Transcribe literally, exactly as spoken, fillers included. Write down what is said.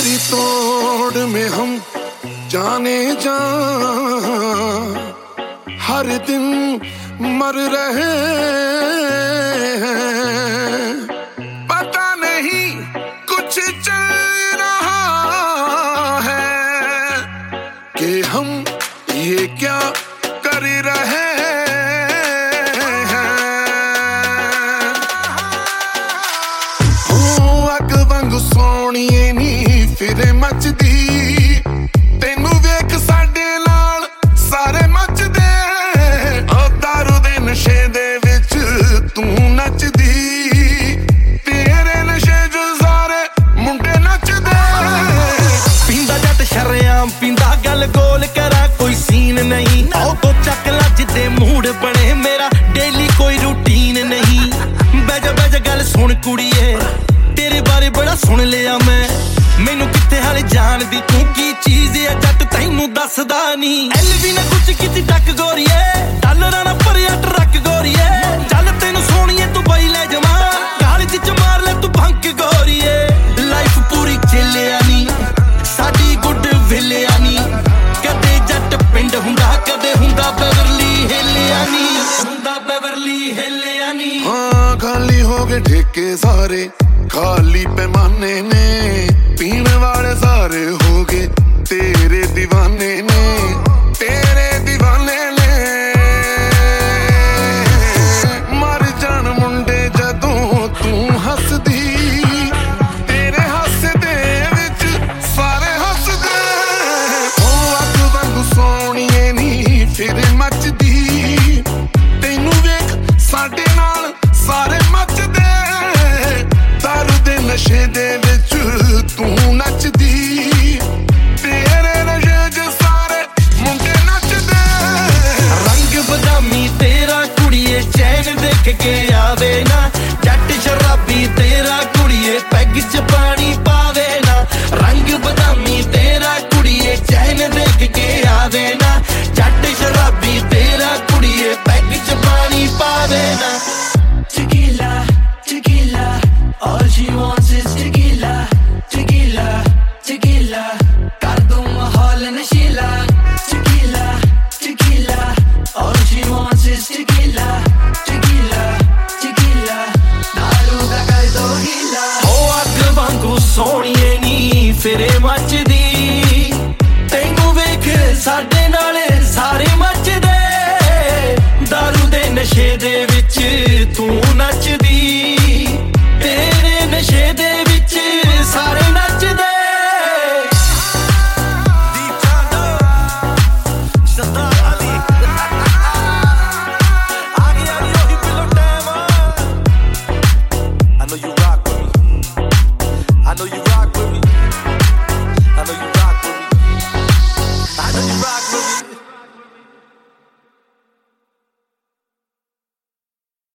तेरी तोड़ में हम जाने जा, हर दिन मर रहे हैं। पता नहीं कुछ चल रहा है कि हम ये क्या कर रहे हैं। हो अग वांग सोहणीए नी फिरे मचदी, तेनू वेख साडे नाल सारे मचदे। ओ दारू दे नशे दे विच तू नचदी, तेरे नशे च सारे मुंडे नचदे। पींदा जट शरेआम पींदा, गल गोल करा कोई सीन नहीं। आओ तो चक लजदे मूड बने मेरा, डेली कोई रूटीन नहीं। बैजा बैजा गल सुन कुड़िए, तेरे बारे बड़ा सुन लिया मैं। मैनू कित्थे हाले जानदी तू की चीज है जट तैनू दसदा नहीं। एलवी ने कुछ कीती टक गोरीए, डॉलरां ना भरिया ट्रक गोरीए। चल तैनू सोहणीए तू बई ले जमा, कालज च मार ले तू भंक गोरीए। लाइफ पूरी चेलिया नी साडी गुड विलिया नी, कदे जट पिंड हुंदा कदे हुंदा बेवरली हिलिया नी, हुंदा बेवरली हिलिया नी। हाँ खाली हो गए ठेके सारे, खाली पैमाने ने, पीने वाले सारे हो गए तेरे दीवाने ने, तेरे दीवाने ने। मर जान मुंडे जदों तू हसदी, तेरे हसदे विच सारे हसदे। ओ अग वांग सोहणीए नी फिरे मचदी, तेनू वेख साडे नाल सारे मचदे। दारू दे नशे दे विच तू नचदी, तेरे नशे च सारे मुंडे नचदे। रंग बदामी तेरा कुड़िए चैन देख के आवे ना, जट शराबी तेरा कुड़िए पैग च पानी पावे ना। रंग बदामी तेरा कुड़िए चैन देख के आवे ना, जट शराबी तेरा कुड़िए पैग च पानी पावे ना। Tequila, tequila, all she wants is tequila, tequila, tequila, कर दूं माहौल नशीला। Tequila, tequila, all she wants is tequila.